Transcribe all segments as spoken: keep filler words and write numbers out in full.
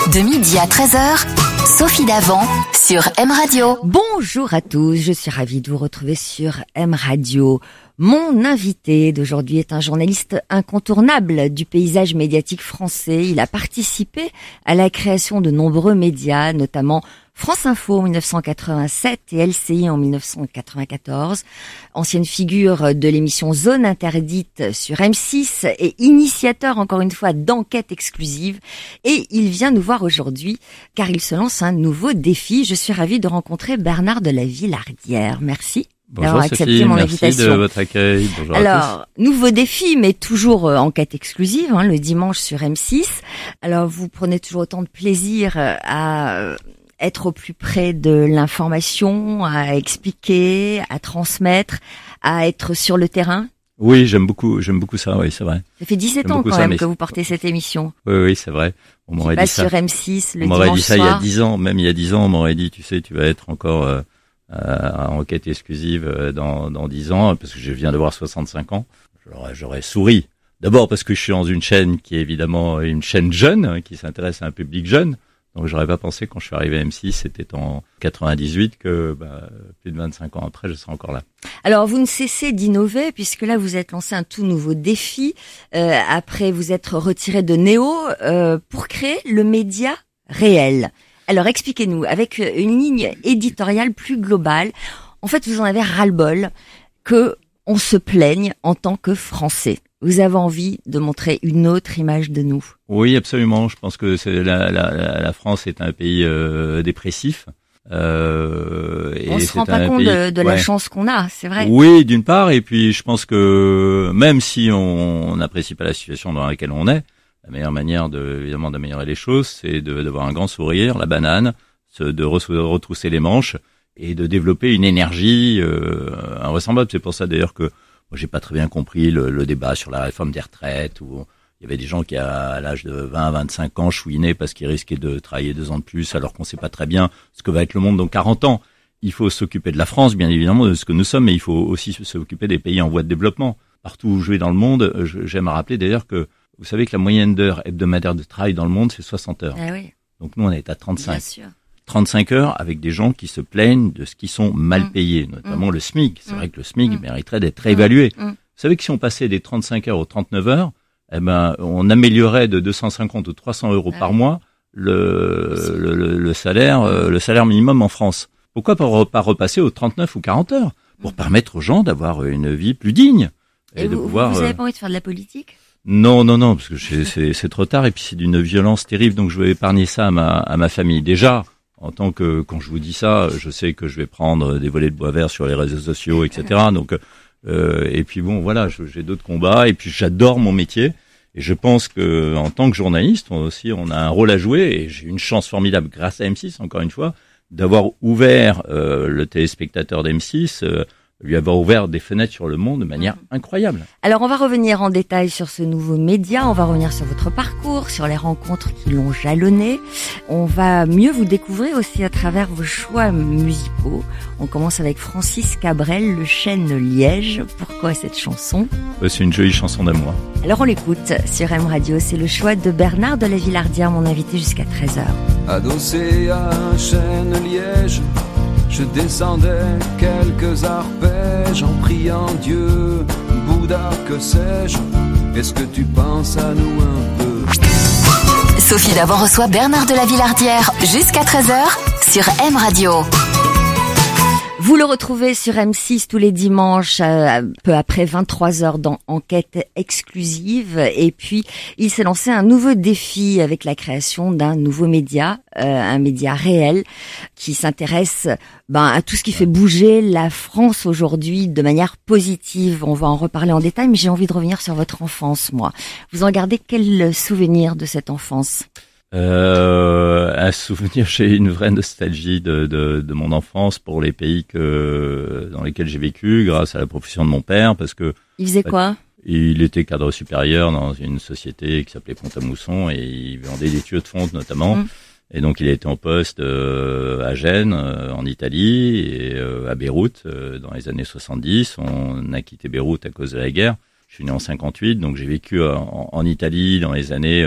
De midi à treize heures, Sophie Davant sur M Radio. Bonjour à tous, je suis ravie de vous retrouver sur M Radio. Mon invité d'aujourd'hui est un journaliste incontournable du paysage médiatique français. Il a participé à la création de nombreux médias, notamment France Info en dix-neuf cent quatre-vingt-sept et L C I en dix-neuf cent quatre-vingt-quatorze. Ancienne figure de l'émission Zone Interdite sur M six et initiateur encore une fois d'enquêtes exclusives. Et il vient nous voir aujourd'hui car il se lance un nouveau défi. Je suis ravie de rencontrer Bernard de la Villardière. Merci. Bonjour Sophie, mon merci invitation. de votre accueil. Bonjour Alors, à tous. nouveau défi, mais toujours euh, enquête exclusive, hein, le dimanche sur M six. Alors, vous prenez toujours autant de plaisir euh, à euh, être au plus près de l'information, à expliquer, à transmettre, à être sur le terrain. Oui, j'aime beaucoup, j'aime beaucoup ça, oui, c'est vrai. Ça fait dix-sept J'aime ans beaucoup quand ça, même mais que vous portez cette émission. Oui, oui, c'est vrai. On m'aurait dit Passe ça. sur M six le On m'aurait dimanche dit ça il y a soir. dix ans, même il y a dix ans, on m'aurait dit, tu sais, tu vas être encore euh, euh, en enquête exclusive euh, dans dans dix ans, parce que je viens d'avoir soixante-cinq ans. J'aurais, j'aurais souri. D'abord parce que je suis dans une chaîne qui est évidemment une chaîne jeune, hein, qui s'intéresse à un public jeune. Donc j'aurais pas pensé quand je suis arrivé à M six, c'était en quatre-vingt-dix-huit, que bah, plus de vingt-cinq ans après, je serai encore là. Alors, vous ne cessez d'innover puisque là, vous êtes lancé un tout nouveau défi. Euh, après, vous êtes retiré de Néo euh, pour créer le média réel. Alors, expliquez-nous, avec une ligne éditoriale plus globale, en fait, vous en avez ras-le-bol que on se plaigne en tant que Français. Vous avez envie de montrer une autre image de nous. Oui, absolument. Je pense que c'est la, la, la France est un pays euh, dépressif. Euh, et On se c'est rend pas un compte pays, de, de la ouais. chance qu'on a, c'est vrai. Oui, d'une part, et puis je pense que même si on n'apprécie pas la situation dans laquelle on est, la meilleure manière de, évidemment, d'améliorer les choses, c'est de, d'avoir un grand sourire, la banane, de retrousser les manches et de développer une énergie euh, invraisemblable. C'est pour ça d'ailleurs que moi, j'ai pas très bien compris le, le débat sur la réforme des retraites, où il y avait des gens qui, à l'âge de vingt à vingt-cinq ans, chouinaient parce qu'ils risquaient de travailler deux ans de plus, alors qu'on sait pas très bien ce que va être le monde dans quarante ans. Il faut s'occuper de la France, bien évidemment, de ce que nous sommes, mais il faut aussi s'occuper des pays en voie de développement. Partout où je vais dans le monde, j'aime rappeler d'ailleurs que vous savez que la moyenne d'heures hebdomadaires de travail dans le monde, c'est soixante heures. Ah oui, Donc nous, on est à trente-cinq. bien sûr. trente-cinq heures avec des gens qui se plaignent de ce qui sont mal Mmh. payés, notamment Mmh. le SMIC. C'est Mmh. vrai que le SMIC Mmh. mériterait d'être réévalué. Mmh. Vous savez que si on passait des trente-cinq heures aux trente-neuf heures, eh ben, on améliorerait de deux cent cinquante ou trois cents euros Ah par oui. mois le, le, le, le salaire, euh, le salaire minimum en France. Pourquoi pas, pas repasser aux trente-neuf ou quarante heures pour Mmh. permettre aux gens d'avoir une vie plus digne Et, de vous, pouvoir. vous avez euh, pas envie de faire de la politique? Non, non, non, parce que c'est, c'est, c'est trop tard et puis c'est d'une violence terrible. Donc je vais épargner ça à ma, à ma famille. Déjà, en tant que, quand je vous dis ça, je sais que je vais prendre des volets de bois vert sur les réseaux sociaux, et cetera. Donc, euh, et puis bon, voilà, je- j'ai d'autres combats et puis j'adore mon métier. Et je pense que en tant que journaliste, on aussi, on a un rôle à jouer. Et j'ai une chance formidable, grâce à M six, encore une fois, d'avoir ouvert euh, le téléspectateur d'M six, euh, lui avoir ouvert des fenêtres sur le monde de manière incroyable. Alors, on va revenir en détail sur ce nouveau média, on va revenir sur votre parcours, sur les rencontres qui l'ont jalonné. On va mieux vous découvrir aussi à travers vos choix musicaux. On commence avec Francis Cabrel, Le Chêne Liège. Pourquoi cette chanson? Euh, C'est une jolie chanson d'amour. Alors, on l'écoute sur M Radio. C'est le choix de Bernard de la Villardière, mon invité jusqu'à treize heures. Adossé à un chêne liège, je descendais quelques arpèges en priant Dieu, Bouddha, que sais-je. Est-ce que tu penses à nous un peu? Sophie Davant reçoit Bernard de la Villardière jusqu'à treize heures sur M Radio. Vous le retrouvez sur M six tous les dimanches, euh, peu après vingt-trois heures dans Enquête exclusive. Et puis, il s'est lancé un nouveau défi avec la création d'un nouveau média, euh, un média réel qui s'intéresse ben, à tout ce qui fait bouger la France aujourd'hui de manière positive. On va en reparler en détail, mais j'ai envie de revenir sur votre enfance, moi. Vous en gardez quel souvenir de cette enfance ? Euh, un souvenir, j'ai une vraie nostalgie de, de, de mon enfance pour les pays que dans lesquels j'ai vécu, grâce à la profession de mon père, parce que Il faisait quoi ? il était cadre supérieur dans une société qui s'appelait Pont-à-Mousson et il vendait des tuyaux de fonte notamment. Mmh. Et donc il a été en poste euh, à Gênes, euh, en Italie, et euh, à Beyrouth euh, dans les années soixante-dix. On a quitté Beyrouth à cause de la guerre. Je suis né en cinquante-huit, donc j'ai vécu en, en Italie dans les années...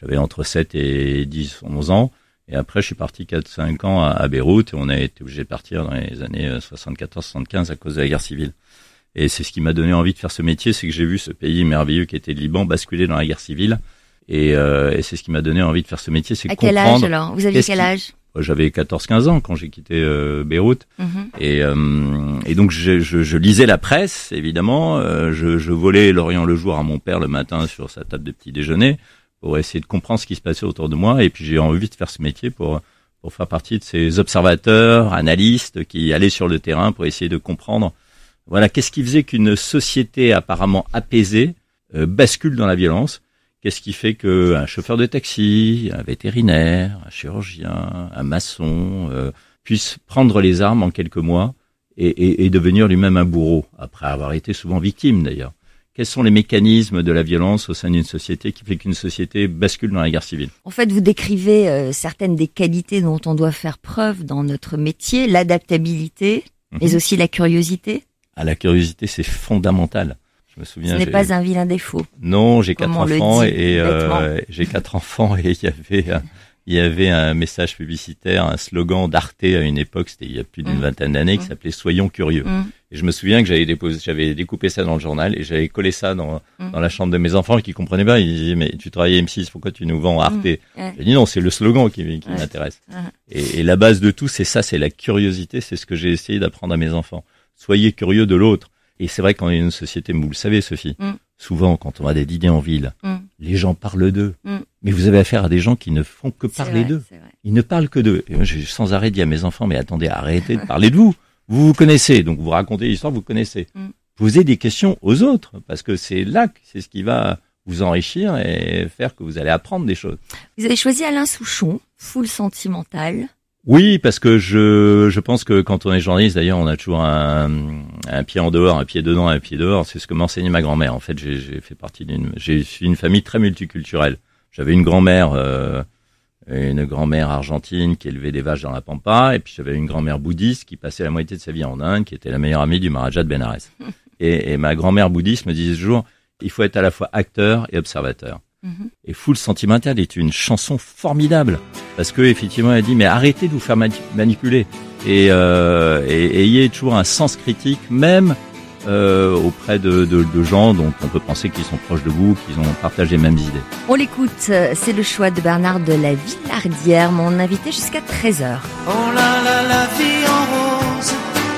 j'avais entre sept et dix, onze ans. Et après, je suis parti quatre cinq ans à, à Beyrouth et on a été obligé de partir dans les années soixante-quatorze soixante-quinze à cause de la guerre civile. Et c'est ce qui m'a donné envie de faire ce métier, c'est que j'ai vu ce pays merveilleux qui était le Liban basculer dans la guerre civile. Et, euh, et c'est ce qui m'a donné envie de faire ce métier, c'est à comprendre. À quel âge alors? Vous aviez quel qui... âge? J'avais quatorze quinze ans quand j'ai quitté euh, Beyrouth. Mm-hmm. Et, euh, et donc je, je, je lisais la presse, évidemment. Euh, je, je volais l'Orient le jour à mon père le matin sur sa table de petit déjeuner pour essayer de comprendre ce qui se passait autour de moi. Et puis j'ai envie de faire ce métier pour pour faire partie de ces observateurs, analystes qui allaient sur le terrain pour essayer de comprendre. Voilà, qu'est-ce qui faisait qu'une société apparemment apaisée euh, bascule dans la violence? Qu'est-ce qui fait qu'un chauffeur de taxi, un vétérinaire, un chirurgien, un maçon euh, puisse prendre les armes en quelques mois et, et, et devenir lui-même un bourreau, après avoir été souvent victime d'ailleurs? Quels sont les mécanismes de la violence au sein d'une société qui fait qu'une société bascule dans la guerre civile? En fait, vous décrivez euh, certaines des qualités dont on doit faire preuve dans notre métier, l'adaptabilité, mmh. mais aussi la curiosité. Ah, la curiosité, c'est fondamental. Je me souviens. Ce n'est pas un vilain défaut. Non, j'ai quatre enfants et euh, j'ai quatre enfants et il y avait un, il y avait un message publicitaire, un slogan d'Arte à une époque, c'était il y a plus d'une mmh. vingtaine d'années, qui mmh. s'appelait Soyons curieux. Mmh. Et je me souviens que j'avais déposé, j'avais découpé ça dans le journal et j'avais collé ça dans mmh. dans la chambre de mes enfants qui comprenaient pas. Ils disaient mais tu travailles à M six, pourquoi tu nous vends Arte? Mmh. Ouais. J'ai dit non, c'est le slogan qui, qui ouais. m'intéresse. Ouais. Et, et la base de tout, c'est ça, c'est la curiosité, c'est ce que j'ai essayé d'apprendre à mes enfants. Soyez curieux de l'autre. Et c'est vrai qu'on est une société, vous le savez Sophie, mm. souvent quand on va des dîners en ville, mm. les gens parlent d'eux. Mm. Mais vous avez affaire à des gens qui ne font que c'est parler vrai, d'eux. Ils ne parlent que d'eux. Et moi, j'ai sans arrêt dit à mes enfants, mais attendez, arrêtez de parler de vous. Vous vous connaissez, donc vous racontez l'histoire, vous connaissez. Mm. Posez des questions aux autres, parce que c'est là que c'est ce qui va vous enrichir et faire que vous allez apprendre des choses. Vous avez choisi Alain Souchon, full sentimental. Oui, parce que je je pense que quand on est journaliste, d'ailleurs, on a toujours un, un pied en dehors, un pied dedans, un pied dehors. C'est ce que m'enseignait ma grand-mère. En fait, j'ai, j'ai fait partie d'une, j'ai suis une famille très multiculturelle. J'avais une grand-mère, euh, une grand-mère argentine qui élevait des vaches dans la pampa, et puis j'avais une grand-mère bouddhiste qui passait la moitié de sa vie en Inde, qui était la meilleure amie du Maharaja de Benares. Et, et ma grand-mère bouddhiste me disait toujours, il faut être à la fois acteur et observateur. Mm-hmm. Et Full Sentimental est une chanson formidable parce que effectivement elle dit mais arrêtez de vous faire mani- manipuler et, euh, et, et ayez toujours un sens critique même euh, auprès de, de, de gens dont on peut penser qu'ils sont proches de vous, qu'ils ont partagé les mêmes idées. On l'écoute, c'est le choix de Bernard de la Villardière, mon invité jusqu'à treize heures. Oh là là, la vie en rose,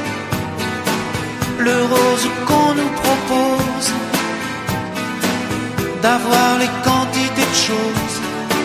le rose qu'on nous propose, d'avoir les quantités de choses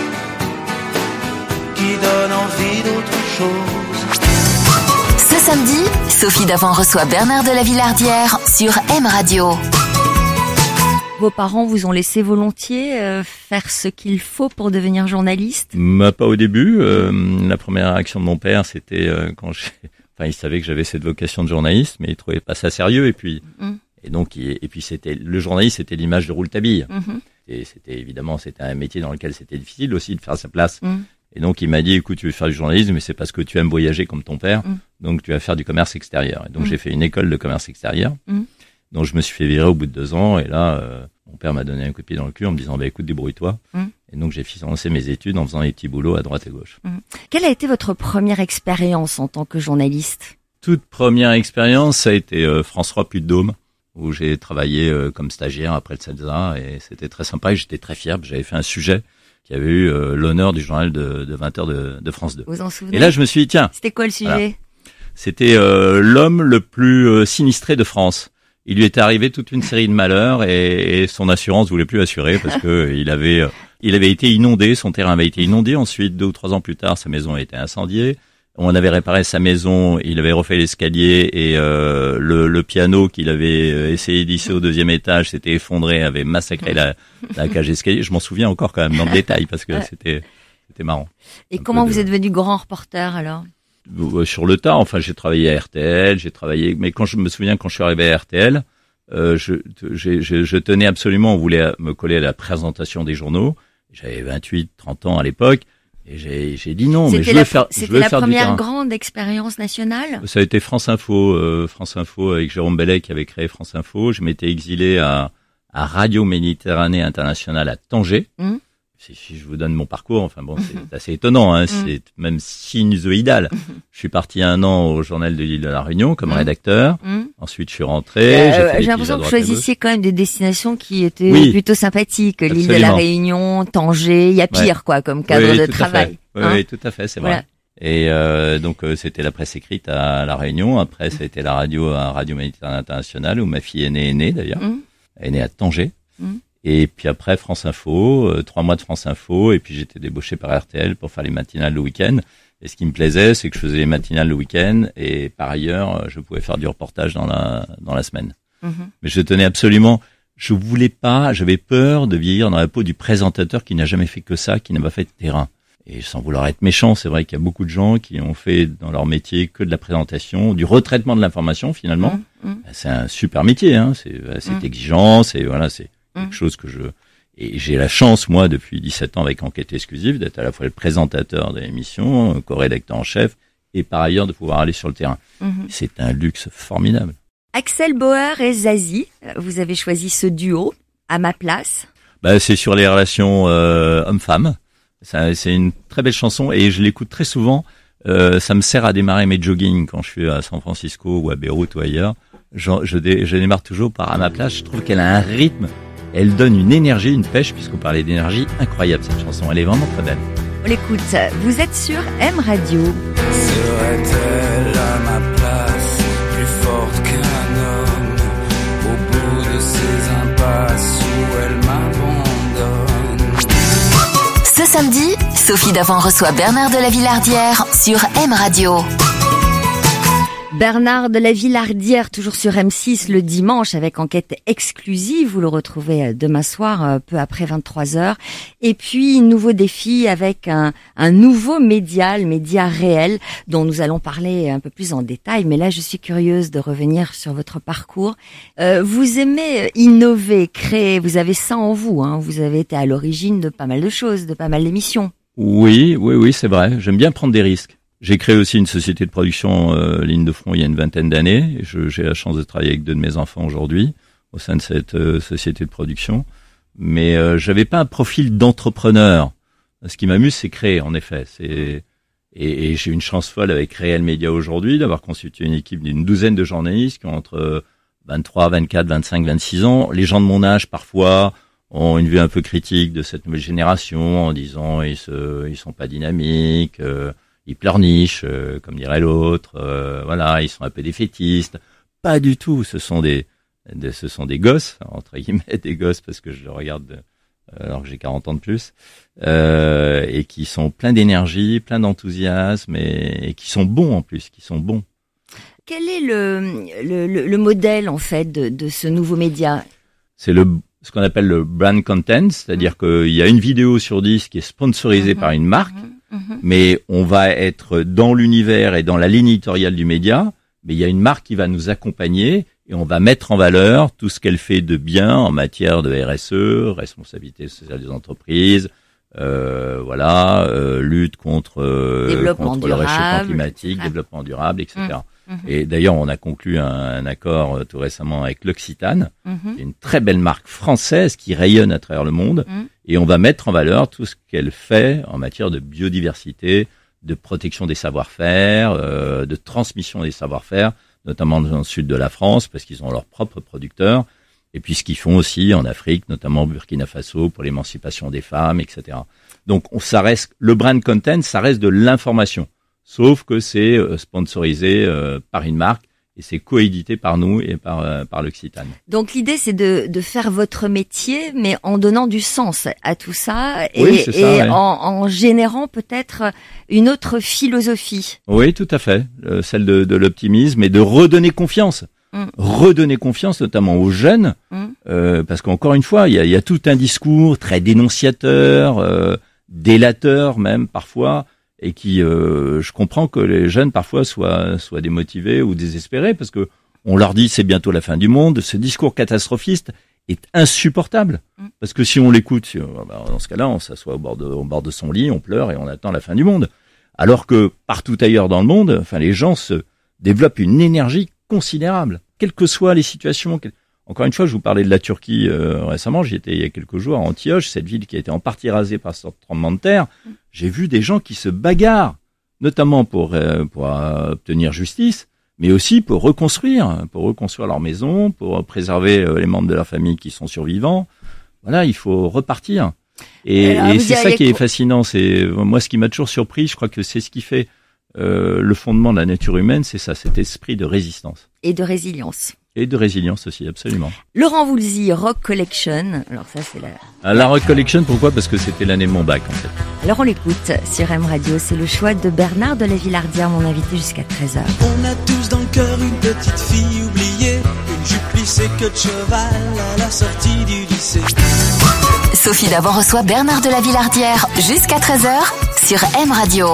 qui donnent envie d'autre chose. Ce samedi, Sophie Davant reçoit Bernard de la Villardière sur M Radio. Vos parents vous ont laissé volontiers euh, faire ce qu'il faut pour devenir journaliste? Bah, pas au début. Euh, la première réaction de mon père, c'était euh, quand j'ai... Enfin, il savait que j'avais cette vocation de journaliste, mais il trouvait pas ça sérieux. Et puis... Mm. Et donc, et puis c'était le journaliste, c'était l'image de Rouletabille. Mm-hmm. Et c'était évidemment, c'était un métier dans lequel c'était difficile aussi de faire sa place. Mm. Et donc, il m'a dit, écoute, tu veux faire du journalisme, mais c'est parce que tu aimes voyager comme ton père, mm. donc tu vas faire du commerce extérieur. Et donc, mm. j'ai fait une école de commerce extérieur. Mm. Donc, je me suis fait virer au bout de deux ans. Et là, euh, mon père m'a donné un coup de pied dans le cul en me disant, bah écoute, débrouille-toi. Mm. Et donc, j'ai financé mes études en faisant des petits boulots à droite et gauche. Mm. Quelle a été votre première expérience en tant que journaliste? Toute première expérience, ça a été euh, France trois Puy-de-Dôme, où j'ai travaillé euh, comme stagiaire après le CELSA, et c'était très sympa et j'étais très fier. J'avais fait un sujet qui avait eu euh, l'honneur du journal de, de vingt heures de, de France deux. Vous en souvenez? Et là, je me suis dit, tiens. C'était quoi le sujet? Voilà. C'était euh, l'homme le plus euh, sinistré de France. Il lui était arrivé toute une série de malheurs et, et son assurance voulait plus assurer parce que il avait, euh, il avait été inondé, son terrain avait été inondé. Ensuite, deux ou trois ans plus tard, sa maison a été incendiée. On avait réparé sa maison, il avait refait l'escalier et euh, le, le piano qu'il avait essayé d'hisser au deuxième étage s'était effondré, avait massacré la, la cage d'escalier. Je m'en souviens encore quand même dans le détail parce que c'était c'était marrant. Et comment vous de... êtes devenu grand reporter alors? Sur le tas, enfin j'ai travaillé à R T L, j'ai travaillé, mais quand je me souviens quand je suis arrivé à R T L, euh, je, je, je, je tenais absolument, on voulait me coller à la présentation des journaux. J'avais vingt-huit, trente ans à l'époque. Et j'ai, j'ai dit non, c'était mais je veux la, faire, c'était je veux la faire première grande expérience nationale. Ça a été France Info, euh, France Info avec Jérôme Bellet qui avait créé France Info. Je m'étais exilé à, à Radio Méditerranée Internationale à Tanger. Mmh. si, si je vous donne mon parcours, enfin bon, c'est assez étonnant, hein, c'est même sinusoïdal. Je suis parti un an au journal de l'île de la Réunion comme rédacteur. Mmh. Ensuite, je suis rentré. Euh, j'ai fait j'ai l'impression que vous choisissiez quand même des destinations qui étaient oui, plutôt sympathiques. L'île de la Réunion, Tanger, il y a pire, ouais. quoi, comme cadre oui, de travail. Oui, hein oui, tout à fait, c'est voilà. vrai. Et euh, donc euh, c'était la presse écrite à La Réunion. Après, ça a été la radio à Radio Méditerranée Internationale où ma fille aînée est née d'ailleurs. Mmh. Elle est née à Tanger. Mmh. Et puis après France Info, euh, trois mois de France Info. Et puis j'étais débauché par R T L pour faire les matinales le week-end. Et ce qui me plaisait, c'est que je faisais les matinales le week-end et par ailleurs, je pouvais faire du reportage dans la dans la semaine. Mmh. Mais je tenais absolument. Je voulais pas. J'avais peur de vieillir dans la peau du présentateur qui n'a jamais fait que ça, qui n'a pas fait de terrain. Et sans vouloir être méchant, c'est vrai qu'il y a beaucoup de gens qui ont fait dans leur métier que de la présentation, du retraitement de l'information finalement. Mmh, mmh. C'est un super métier, hein. C'est, c'est mmh. exigeant, c'est voilà, c'est mmh. quelque chose que je. Et j'ai la chance, moi, depuis dix-sept ans avec Enquête exclusive, d'être à la fois le présentateur de l'émission, co-rédacteur en chef, et par ailleurs de pouvoir aller sur le terrain. Mmh. C'est un luxe formidable. Axel Bauer et Zazie, vous avez choisi ce duo à ma place. Bah, c'est sur les relations euh, hommes-femmes. Ça, c'est une très belle chanson et je l'écoute très souvent. Euh, ça me sert à démarrer mes joggings quand je suis à San Francisco ou à Beyrouth ou ailleurs. Je, je, dé, je démarre toujours par à ma place. Je trouve qu'elle a un rythme, elle donne une énergie, une pêche, puisqu'on parlait d'énergie, incroyable cette chanson. Elle est vraiment très belle. On l'écoute. Vous êtes sur M Radio. Serait-elle à ma place plus forte qu'un homme au bout de ces impasses où elle m'abandonne? Ce samedi, Sophie Davant reçoit Bernard de la Villardière sur M Radio. Bernard de la Villardière, toujours sur M six le dimanche avec Enquête exclusive. Vous le retrouvez demain soir, peu après vingt-trois heures. Et puis, nouveau défi avec un, un nouveau média, le média réel, dont nous allons parler un peu plus en détail. Mais là, je suis curieuse de revenir sur votre parcours. Euh, vous aimez innover, créer. Vous avez ça en vous, hein. Vous avez été à l'origine de pas mal de choses, de pas mal d'émissions. Oui, oui, oui, c'est vrai. J'aime bien prendre des risques. J'ai créé aussi une société de production euh, Ligne de Front il y a une vingtaine d'années. Et je, j'ai la chance de travailler avec deux de mes enfants aujourd'hui au sein de cette euh, société de production. Mais euh, j'avais pas un profil d'entrepreneur. Ce qui m'amuse, c'est créer, en effet. C'est et, et j'ai une chance folle avec Réel Média aujourd'hui d'avoir constitué une équipe d'une douzaine de journalistes qui ont entre vingt-trois, vingt-quatre, vingt-cinq, vingt-six ans. Les gens de mon âge, parfois, ont une vue un peu critique de cette nouvelle génération en disant ils se, ils sont pas dynamiques. Euh, Ils pleurnichent, euh, comme dirait l'autre. Euh, voilà, ils sont un peu défaitistes. Pas du tout. Ce sont des, des, ce sont des gosses, entre guillemets, des gosses parce que je le regarde euh, alors que j'ai quarante ans de plus, euh, et qui sont pleins d'énergie, pleins d'enthousiasme et, et qui sont bons en plus, qui sont bons. Quel est le, le, le, le modèle en fait de, de ce nouveau média? C'est le ce qu'on appelle le brand content, c'est-à-dire mmh. qu'il y a une vidéo sur dix qui est sponsorisée mmh. par une marque. Mmh. Mmh. Mais on va être dans l'univers et dans la ligne éditoriale du média, mais il y a une marque qui va nous accompagner et on va mettre en valeur tout ce qu'elle fait de bien en matière de R S E, responsabilité sociale des entreprises, euh, voilà, euh, lutte contre, euh, contre le réchauffement climatique, ah. développement durable, et cetera. Mmh. Mmh. Et d'ailleurs, on a conclu un, un accord euh, tout récemment avec l'Occitane, mmh. qui est une très belle marque française qui rayonne à travers le monde, mmh. et on va mettre en valeur tout ce qu'elle fait en matière de biodiversité, de protection des savoir-faire, euh, de transmission des savoir-faire, notamment dans le sud de la France, parce qu'ils ont leurs propres producteurs, et puis ce qu'ils font aussi en Afrique, notamment au Burkina Faso, pour l'émancipation des femmes, et cetera. Donc, on, ça reste, le brand content, ça reste de l'information. Sauf que c'est sponsorisé euh, par une marque et c'est coédité par nous et par euh, par l'Occitane. Donc l'idée c'est de de faire votre métier mais en donnant du sens à tout ça et, oui, c'est ça, et ouais. en, en générant peut-être une autre philosophie. Oui, tout à fait, euh, celle de, de l'optimisme et de redonner confiance. Mmh. Redonner confiance notamment aux jeunes, mmh. euh, parce qu'encore une fois, il y a, il y a tout un discours très dénonciateur, euh, délateur même parfois. Et qui, euh, je comprends que les jeunes parfois soient soient démotivés ou désespérés parce que on leur dit c'est bientôt la fin du monde. Ce discours catastrophiste est insupportable mmh. parce que si on l'écoute, si, bah, dans ce cas-là, on s'assoit au bord de au bord de son lit, on pleure et on attend la fin du monde. Alors que partout ailleurs dans le monde, enfin les gens se développent une énergie considérable, quelles que soient les situations. Encore une fois, je vous parlais de la Turquie euh, récemment, j'y étais il y a quelques jours à Antioche, cette ville qui a été en partie rasée par ce tremblement de terre. J'ai vu des gens qui se bagarrent, notamment pour, euh, pour euh, obtenir justice, mais aussi pour reconstruire, pour reconstruire leur maison, pour préserver euh, les membres de leur famille qui sont survivants. Voilà, il faut repartir. Et, Alors, et c'est ça qui quoi est fascinant. C'est moi ce qui m'a toujours surpris. Je crois que c'est ce qui fait euh, le fondement de la nature humaine, c'est ça, cet esprit de résistance Et de résilience. et de résilience aussi, absolument. Laurent Voulzy, Rock Collection. Alors ça, c'est la... Ah, la Rock Collection, pourquoi ? Parce que c'était l'année de mon bac, en fait. Alors on l'écoute sur M Radio. C'est le choix de Bernard de la Villardière, mon invité jusqu'à treize heures. On a tous dans le cœur une petite fille oubliée, une jupe plissée que de cheval à la sortie du lycée. Sophie Davant reçoit Bernard de la Villardière jusqu'à treize heures sur M Radio.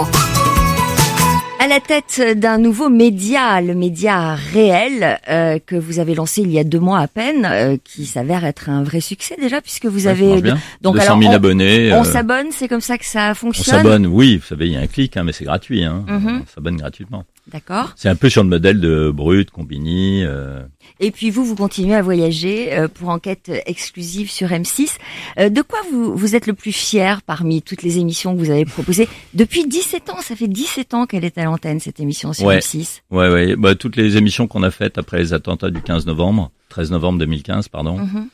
À la tête d'un nouveau média, le média Réel, euh, que vous avez lancé il y a deux mois à peine, euh, qui s'avère être un vrai succès déjà, puisque vous Ouais, avez... ça marche bien. Donc deux cent alors, mille on, abonnés. on euh, s'abonne, c'est comme ça que ça on fonctionne. s'abonne, oui. Vous savez, il y a un clic, hein, mais c'est gratuit. Hein. Mhm. On s'abonne gratuitement. D'accord. C'est un peu sur le modèle de Brut, Combini. Euh... Et puis vous, vous continuez à voyager euh, pour enquête exclusive sur M six. Euh, de quoi vous, vous êtes le plus fier parmi toutes les émissions que vous avez proposées depuis dix-sept ans? Ça fait dix-sept ans qu'elle est à l'antenne, cette émission sur Ouais. M six. Ouais, ouais. Bah, toutes les émissions qu'on a faites après les attentats du quinze novembre, treize novembre deux mille quinze, pardon, Mhm.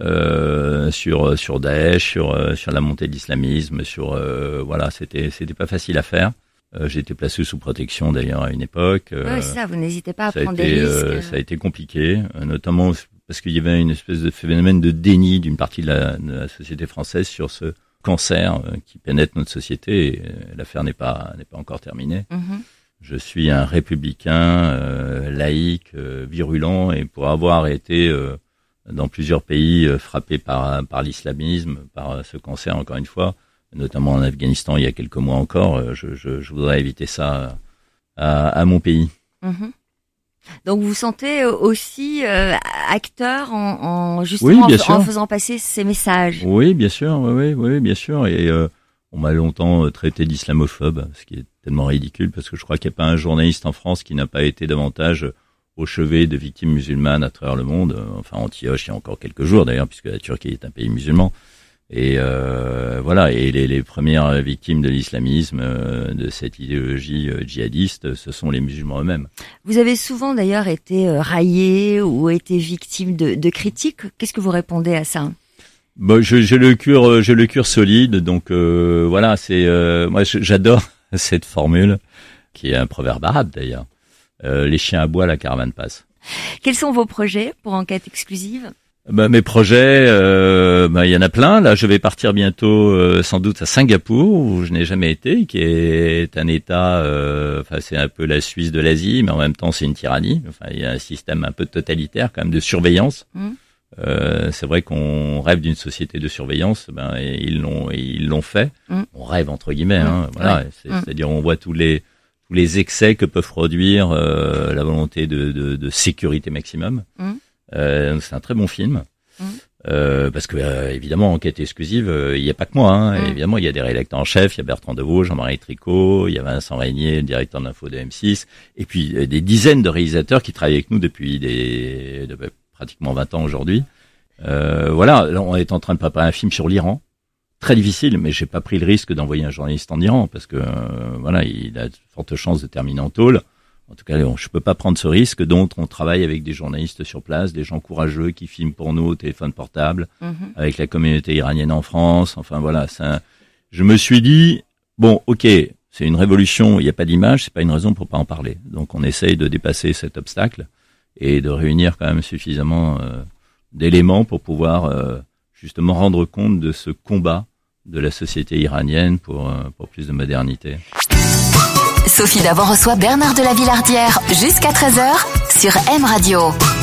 euh, sur sur Daesh, sur euh, sur la montée de l'islamisme, sur euh, voilà, c'était c'était pas facile à faire. Euh, j'ai été placé sous protection d'ailleurs à une époque. Euh, Ouais, c'est ça, vous n'hésitez pas à ça a prendre été des euh, risques. ça a été compliqué, euh, notamment parce qu'il y avait une espèce de phénomène de déni d'une partie de la, de la société française sur ce cancer euh, qui pénètre notre société. Et, euh, l'affaire n'est pas n'est pas encore terminée. Mhm. Je suis un républicain euh, laïque, euh, virulent, et pour avoir été euh, dans plusieurs pays euh, frappés par par l'islamisme, par euh, ce cancer, encore une fois, notamment en Afghanistan il y a quelques mois encore, euh, je, je, je voudrais éviter ça à, à mon pays. Mhm. Donc vous vous sentez aussi euh, acteur en, en justement Oui, bien en, sûr. en faisant passer ces messages. Oui, bien sûr, oui, oui, oui, bien sûr. Et euh, on m'a longtemps traité d'islamophobe, ce qui est tellement ridicule, parce que je crois qu'il n'y a pas un journaliste en France qui n'a pas été davantage au chevet de victimes musulmanes à travers le monde. Enfin, Antioche, il y a encore quelques jours d'ailleurs, puisque la Turquie est un pays musulman. Et euh, voilà, et les, les premières victimes de l'islamisme, euh, de cette idéologie euh, djihadiste, ce sont les musulmans eux-mêmes. Vous avez souvent d'ailleurs été euh, raillé ou été victime de, de critiques. Qu'est-ce que vous répondez à ça? Bon, je, j'ai le cœur, j'ai le cœur solide, donc euh, voilà, c'est euh, moi j'adore cette formule qui est un proverbe arabe d'ailleurs. Euh, les chiens aboient, la caravane passe. Quels sont vos projets pour enquête exclusive? Bah, mes projets, euh, bah, il y en a plein. Là, je vais partir bientôt, euh, sans doute à Singapour, où je n'ai jamais été, qui est un État, euh, enfin c'est un peu la Suisse de l'Asie, mais en même temps c'est une tyrannie. Enfin, il y a un système un peu totalitaire, quand même, de surveillance. Mmh. Euh, c'est vrai qu'on rêve d'une société de surveillance, ben et ils l'ont, et ils l'ont fait. Mmh. On rêve entre guillemets, Mmh. hein, voilà. Ouais. C'est, Mmh. C'est-à-dire on voit tous les tous les excès que peuvent produire euh, la volonté de, de, de sécurité maximum. Mmh. Euh, c'est un très bon film. Mmh. Euh, parce que euh, évidemment, enquête exclusive, il n'y a pas que moi. Hein. Mm. Évidemment, il y a des rédacteurs en chef, il y a Bertrand Devaux, Jean-Marie Tricot, il y a Vincent Régnier, le directeur d'info de M six, et puis euh, des dizaines de réalisateurs qui travaillent avec nous depuis des de, pratiquement vingt ans aujourd'hui. Euh, voilà, là, on est en train de préparer un film sur l'Iran, très difficile, mais j'ai pas pris le risque d'envoyer un journaliste en Iran parce que euh, voilà, il a de fortes chances de terminer en tôle. En tout cas, je peux pas prendre ce risque, donc on travaille avec des journalistes sur place, des gens courageux qui filment pour nous au téléphone portable, Mmh. avec la communauté iranienne en France. Enfin voilà, ça. Je me suis dit bon, ok, c'est une révolution, il n'y a pas d'image, c'est pas une raison pour pas en parler. Donc on essaye de dépasser cet obstacle et de réunir quand même suffisamment euh, d'éléments pour pouvoir euh, justement rendre compte de ce combat de la société iranienne pour euh, pour plus de modernité. Sophie Davant reçoit Bernard de la Villardière jusqu'à treize heures sur M Radio.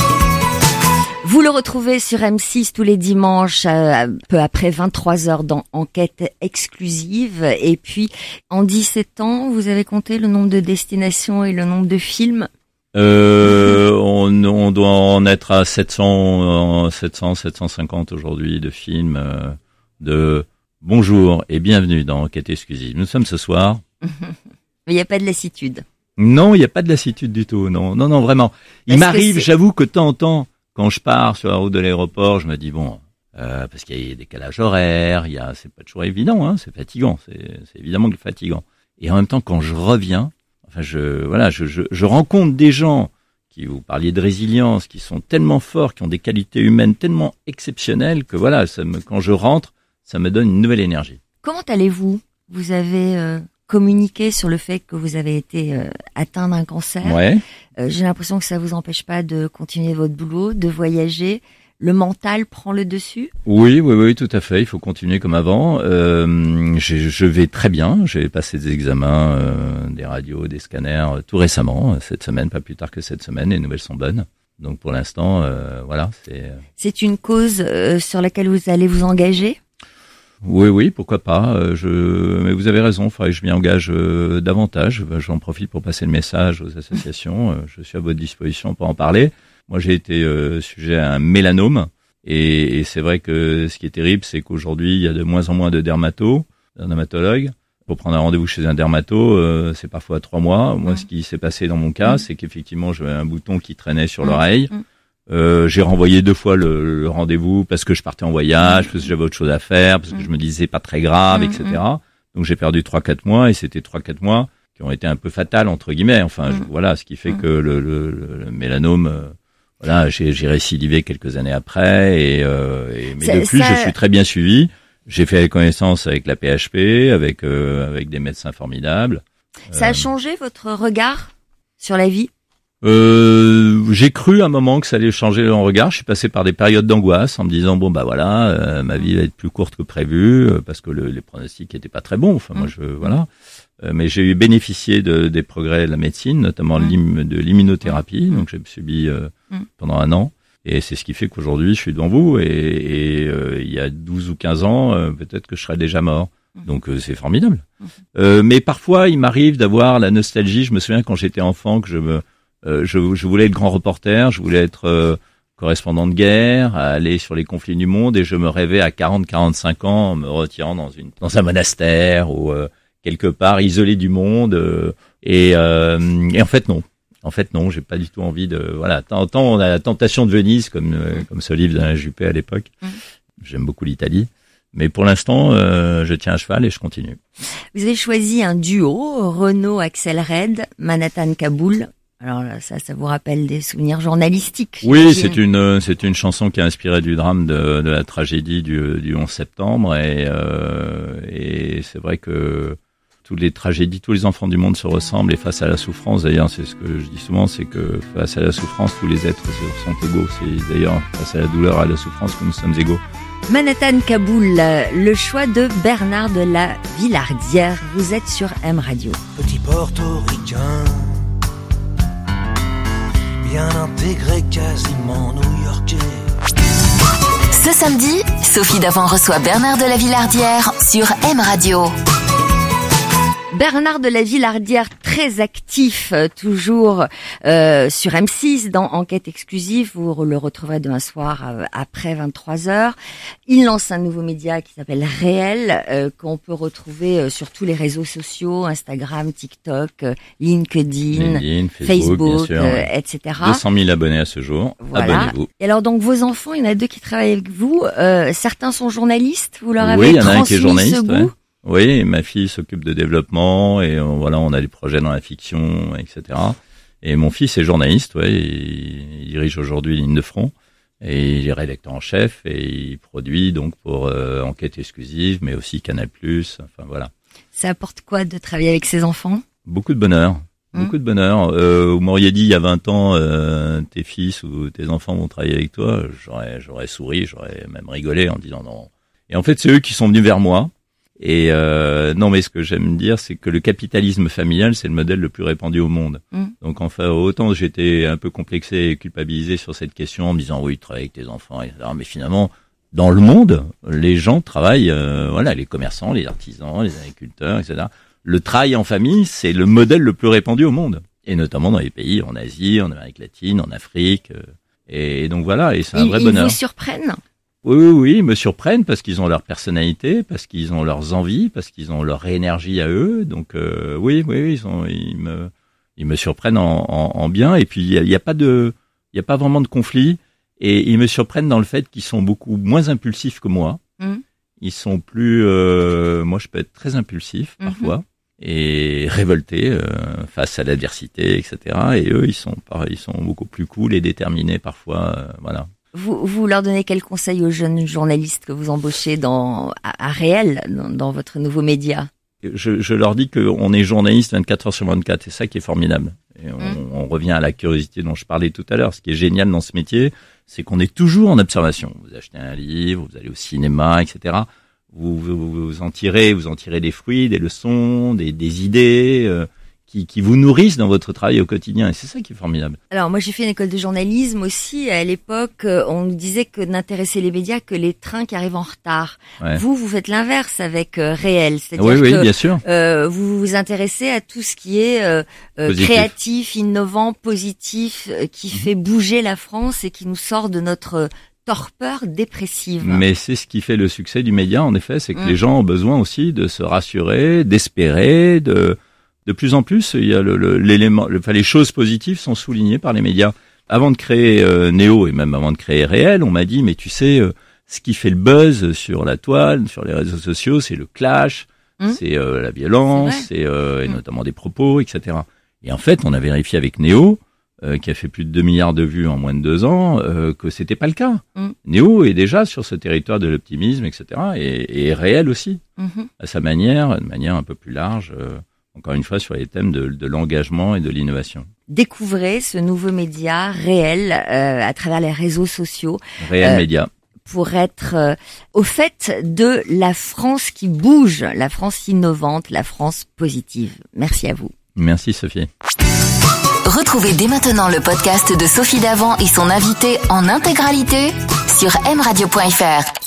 Vous le retrouvez sur M six tous les dimanches, euh, peu après vingt-trois heures dans Enquête exclusive. Et puis, en dix-sept ans, vous avez compté le nombre de destinations et le nombre de films? Euh, on, on doit en être à sept cents, sept cents, sept cent cinquante aujourd'hui de films euh, de bonjour et bienvenue dans Enquête exclusive. Nous sommes ce soir. Mais il n'y a pas de lassitude. Non, il n'y a pas de lassitude du tout. Non, non, non, vraiment. Il Est-ce que m'arrive, c'est- j'avoue que de temps en temps, Quand je pars sur la route de l'aéroport, je me dis bon, euh, parce qu'il y a des décalages horaires, il y a, c'est pas toujours évident, hein, c'est fatigant, c'est, c'est évidemment fatigant. Et en même temps, quand je reviens, enfin, je, voilà, je, je, je rencontre des gens qui, vous parliez de résilience, qui sont tellement forts, qui ont des qualités humaines tellement exceptionnelles que voilà, ça me, quand je rentre, ça me donne une nouvelle énergie. Comment allez-vous ? Vous avez euh, communiqué sur le fait que vous avez été euh, atteint d'un cancer. Ouais. Euh, j'ai l'impression que ça vous empêche pas de continuer votre boulot, de voyager. Le mental prend le dessus ? Oui, oui, oui, tout à fait. Il faut continuer comme avant. Euh, je, je vais très bien. J'ai passé des examens, euh, des radios, des scanners euh, tout récemment, cette semaine, pas plus tard que cette semaine. Les nouvelles sont bonnes. Donc pour l'instant, euh, voilà. C'est. C'est une cause euh, sur laquelle vous allez vous engager ? Oui, oui, pourquoi pas. Euh, je, mais vous avez raison. Il faudrait que je m'y engage euh, davantage. J'en profite pour passer le message aux associations. Euh, je suis à votre disposition pour en parler. Moi, j'ai été euh, sujet à un mélanome et, et c'est vrai que ce qui est terrible, c'est qu'aujourd'hui, il y a de moins en moins de dermatos, d'un dermatologue. Pour prendre un rendez-vous chez un dermato, euh, c'est parfois trois mois. Moi, mmh. ce qui s'est passé dans mon cas, mmh. c'est qu'effectivement, j'avais un bouton qui traînait sur mmh. l'oreille. Mmh. Euh, j'ai renvoyé deux fois le, le rendez-vous parce que je partais en voyage, parce que j'avais autre chose à faire, parce que mmh. je me disais pas très grave, mmh. et cetera. Donc, j'ai perdu trois, quatre mois et c'était trois, quatre mois qui ont été un peu fatals, entre guillemets. Enfin, mmh. je, voilà, ce qui fait mmh. que le, le, le, le mélanome... Euh, Voilà, j'ai, j'ai récidivé quelques années après et, euh, et mais ça, depuis ça... je suis très bien suivi. J'ai fait connaissance avec la P H P, avec euh, avec des médecins formidables. Ça euh, a changé votre regard sur la vie ? euh, J'ai cru à un moment que ça allait changer mon regard. Je suis passé par des périodes d'angoisse en me disant bon bah voilà, euh, ma vie va être plus courte que prévu euh, parce que le, les pronostics étaient pas très bons. Enfin moi je voilà. Mais j'ai eu bénéficié de, des progrès de la médecine, notamment mmh. de l'immunothérapie. Mmh. Donc j'ai subi euh, mmh. pendant un an. Et c'est ce qui fait qu'aujourd'hui, je suis devant vous. Et, et euh, il y a douze ou quinze ans, euh, peut-être que je serais déjà mort. Mmh. Donc euh, c'est formidable. Mmh. Euh, mais parfois, il m'arrive d'avoir la nostalgie. Je me souviens quand j'étais enfant que je me, euh, je, je voulais être grand reporter. Je voulais être euh, correspondant de guerre, aller sur les conflits du monde. Et je me rêvais à quarante, quarante-cinq ans en me retirant dans, une, dans un monastère ou... Euh, quelque part isolé du monde euh, et, euh, et en fait non en fait non j'ai pas du tout envie de voilà tant, tant on a la tentation de Venise comme euh, comme ce livre d'Alain Juppé à l'époque. Mmh. J'aime beaucoup l'Italie mais pour l'instant euh, je tiens à cheval et je continue. Vous avez choisi un duo Renaud Axel Red, Manhattan Kaboul. Alors là, ça, ça vous rappelle des souvenirs journalistiques. Oui, c'est une, c'est une chanson qui a inspiré du drame de, de la tragédie du, du onze septembre et, euh, et c'est vrai que toutes les tragédies, tous les enfants du monde se ressemblent et face à la souffrance, d'ailleurs, c'est ce que je dis souvent, c'est que face à la souffrance, tous les êtres sont égaux. C'est d'ailleurs face à la douleur, à la souffrance que nous sommes égaux. Manhattan Kaboul, le choix de Bernard de la Villardière. Vous êtes sur M Radio. Petit portoricain, bien intégré, quasiment new-yorkais. Ce samedi, Sophie Davant reçoit Bernard de la Villardière sur M Radio. Bernard de la Villardière, très actif, toujours euh, sur M six dans Enquête exclusive. Vous le retrouverez demain soir euh, après vingt-trois heures. Il lance un nouveau média qui s'appelle Réel, euh, qu'on peut retrouver euh, sur tous les réseaux sociaux, Instagram, TikTok, euh, LinkedIn, LinkedIn, Facebook, Facebook, bien sûr, euh, ouais. et cetera. deux cent mille abonnés à ce jour. Voilà. Abonnez-vous. Et alors donc vos enfants, il y en a deux qui travaillent avec vous. Euh, certains sont journalistes. Vous leur avez oui, il y en a un transmis qui est journaliste, ce goût. ouais. Oui, ma fille s'occupe de développement et euh, voilà, on a des projets dans la fiction, et cetera. Et mon fils est journaliste, ouais, il, il dirige aujourd'hui Ligne de Front et il est rédacteur en chef et il produit donc pour euh, Enquête exclusive, mais aussi Canal plus. Enfin voilà. Ça apporte quoi de travailler avec ses enfants ? Beaucoup de bonheur, mmh. beaucoup de bonheur. Euh, vous m'auriez dit il y a vingt ans, euh, tes fils ou tes enfants vont travailler avec toi, j'aurais, j'aurais souri, j'aurais même rigolé en disant non. Et en fait, c'est eux qui sont venus vers moi. Et euh, non, mais ce que j'aime dire, c'est que le capitalisme familial, c'est le modèle le plus répandu au monde. Mmh. Donc, enfin, autant j'étais un peu complexé et culpabilisé sur cette question en me disant oui, tu travailles avec tes enfants, et cetera. Mais finalement, dans le monde, les gens travaillent, euh, voilà, les commerçants, les artisans, les agriculteurs, et cetera. Le travail en famille, c'est le modèle le plus répandu au monde, et notamment dans les pays en Asie, en Amérique latine, en Afrique. Euh, et donc voilà, et c'est un ils, vrai bonheur. Ils vous surprennent ? Oui, oui, oui, ils me surprennent parce qu'ils ont leur personnalité, parce qu'ils ont leurs envies, parce qu'ils ont leur énergie à eux. Donc euh, oui, oui, oui, ils, ont, ils me, ils me surprennent en, en, en bien. Et puis il y a, y a pas de, il y a pas vraiment de conflit. Et ils me surprennent dans le fait qu'ils sont beaucoup moins impulsifs que moi. Mmh. Ils sont plus... Euh, moi, je peux être très impulsif parfois mmh. et révolté euh, face à l'adversité, et cetera. Et eux, ils sont, ils sont beaucoup plus cool et déterminés parfois. Euh, voilà. Vous, vous leur donnez quel conseil aux jeunes journalistes que vous embauchez dans, à, à Réel, dans, dans votre nouveau média? Je, je leur dis qu'on est journaliste vingt-quatre heures sur vingt-quatre. C'est ça qui est formidable. Et on, mmh. on revient à la curiosité dont je parlais tout à l'heure. Ce qui est génial dans ce métier, c'est qu'on est toujours en observation. Vous achetez un livre, vous allez au cinéma, et cetera. Vous, vous, vous en tirez, vous en tirez des fruits, des leçons, des, des idées euh, qui, qui vous nourrissent dans votre travail au quotidien. Et c'est ça qui est formidable. Alors moi, j'ai fait une école de journalisme aussi. À l'époque, on nous disait que n'intéresser les médias que les trains qui arrivent en retard. Ouais. Vous, vous faites l'inverse avec euh, Réel. C'est-à-dire oui, oui, que bien sûr. Euh, vous vous intéressez à tout ce qui est euh, euh, créatif, innovant, positif, euh, qui mmh. fait bouger la France et qui nous sort de notre torpeur dépressive. Mais c'est ce qui fait le succès du média, en effet, c'est que mmh. les gens ont besoin aussi de se rassurer, d'espérer, de de plus en plus, il y a le, le, l'élément, le, enfin, les choses positives sont soulignées par les médias. Avant de créer euh, Néo et même avant de créer Réel, on m'a dit mais tu sais, euh, ce qui fait le buzz sur la toile, sur les réseaux sociaux, c'est le clash, mmh. c'est euh, la violence, c'est, c'est euh, et mmh. notamment des propos, et cetera. Et en fait, on a vérifié avec Néo, euh, qui a fait plus de deux milliards de vues en moins de deux ans, euh, que c'était pas le cas. Mmh. Néo est déjà sur ce territoire de l'optimisme, et cetera. Et, et Réel aussi, mmh. à sa manière, de manière un peu plus large. Euh, Encore une fois, sur les thèmes de, de l'engagement et de l'innovation. Découvrez ce nouveau média Réel euh, à travers les réseaux sociaux. Réel euh, Média. Pour être euh, au fait de la France qui bouge, la France innovante, la France positive. Merci à vous. Merci Sophie. Retrouvez dès maintenant le podcast de Sophie Davant et son invité en intégralité sur m radio point f r.